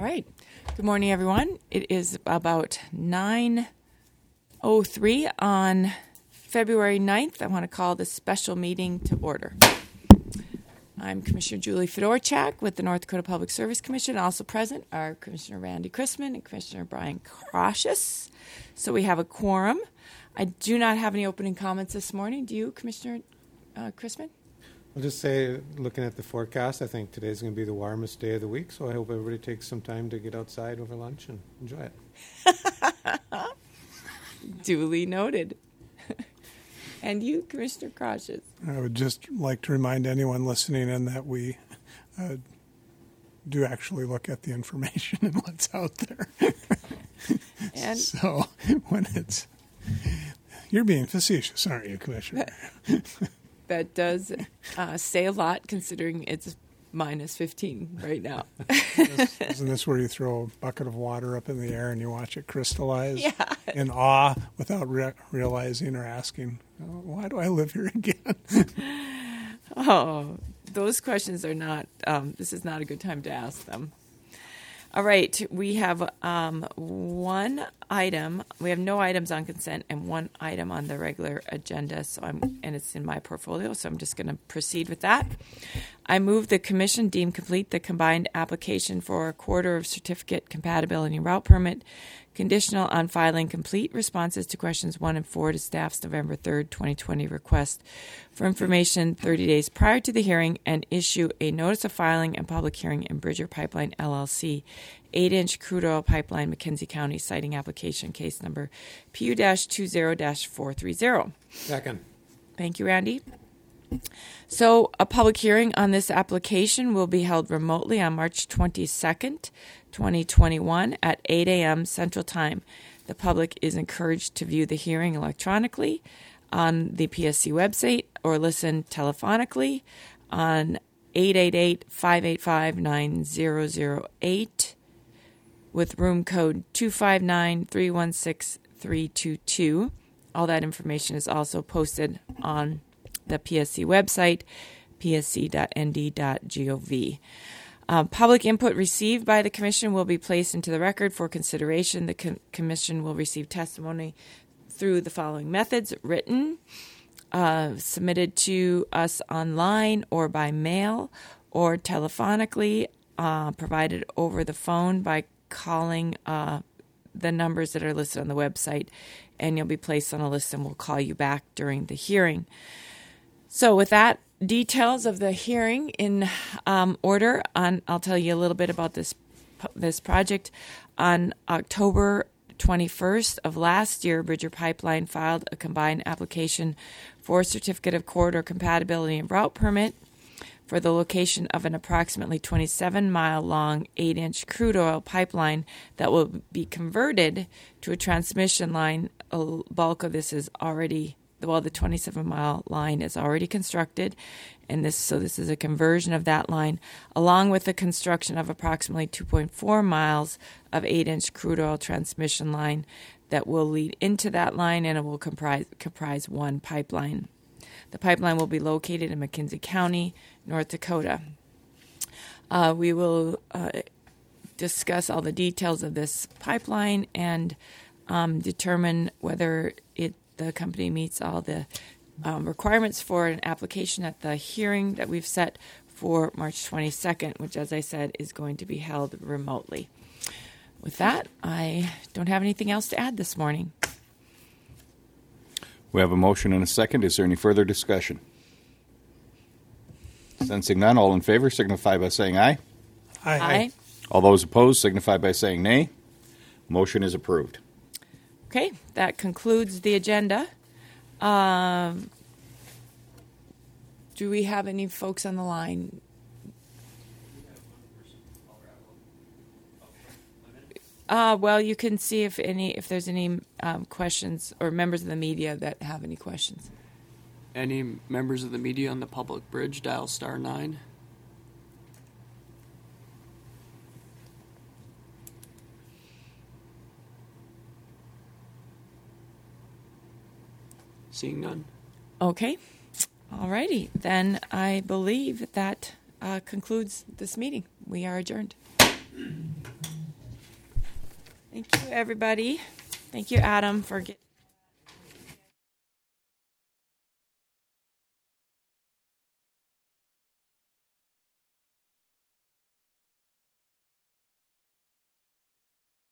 All right. Good morning, everyone. It is about 9:03 on February 9th. I want to call this special meeting to order. I'm Commissioner Julie Fedorchak with the North Dakota Public Service Commission. Also present are Commissioner Randy Chrisman and Commissioner Brian Kraushus. So we have a quorum. I do not have any opening comments this morning. Do you, Commissioner Chrisman? I'll just say, looking at the forecast, I think today's going to be the warmest day of the week, so I hope everybody takes some time to get outside over lunch and enjoy it. Duly noted. And you, Commissioner Kraushus? I would just like to remind anyone listening in that we do actually look at the information and what's out there. And so when it's... You're being facetious, aren't you, Commissioner? That does say a lot, considering it's minus 15 right now. Isn't this where you throw a bucket of water up in the air and you watch it crystallize in Yeah. awe without realizing or asking, why do I live here again? Oh, those questions are not, this is not a good time to ask them. All right, we have one item. We have no items on consent and one item on the regular agenda. And it's in my portfolio, so I'm just going to proceed with that. I move the Commission deem complete the combined application for a quarter of certificate compatibility and route permit, conditional on filing complete responses to questions 1 and 4 to staff's November 3rd, 2020 request for information 30 days prior to the hearing, and issue a notice of filing and public hearing in Bridger Pipeline LLC 8-inch crude oil pipeline, McKenzie County, citing application case number PU-20-430. Second. Thank you, Randy. So a public hearing on this application will be held remotely on March 22nd, 2021 at 8 a.m. Central Time. The public is encouraged to view the hearing electronically on the PSC website or listen telephonically on 888-585-9008 with room code 259-316-322. All that information is also posted on the PSC website, psc.nd.gov. Public input received by the Commission will be placed into the record for consideration. The Commission will receive testimony through the following methods: written, submitted to us online or by mail, or telephonically, provided over the phone by calling the numbers that are listed on the website, and you'll be placed on a list and we'll call you back during the hearing. So with that, details of the hearing in order, I'll tell you a little bit about this project. On October 21st of last year, Bridger Pipeline filed a combined application for a certificate of corridor compatibility and route permit for the location of an approximately 27-mile long 8-inch crude oil pipeline that will be converted to a transmission line. A bulk of this is already, the 27-mile line is already constructed, and this is a conversion of that line, along with the construction of approximately 2.4 miles of 8-inch crude oil transmission line that will lead into that line, and it will comprise one pipeline. The pipeline will be located in McKenzie County, North Dakota. We will discuss all the details of this pipeline and determine whether the company meets all the requirements for an application at the hearing that we've set for March 22nd, which, as I said, is going to be held remotely. With that, I don't have anything else to add this morning. We have a motion and a second. Is there any further discussion? Sensing none, all in favor signify by saying aye. Aye. All those opposed signify by saying nay. Motion is approved. Okay, that concludes the agenda. Do we have any folks on the line? Well, you can see if there's any questions or members of the media that have any questions. Any members of the media on the public bridge, dial *9. Seeing none. Okay. All righty. Then I believe that concludes this meeting. We are adjourned. Thank you, everybody. Thank you, Adam, for getting.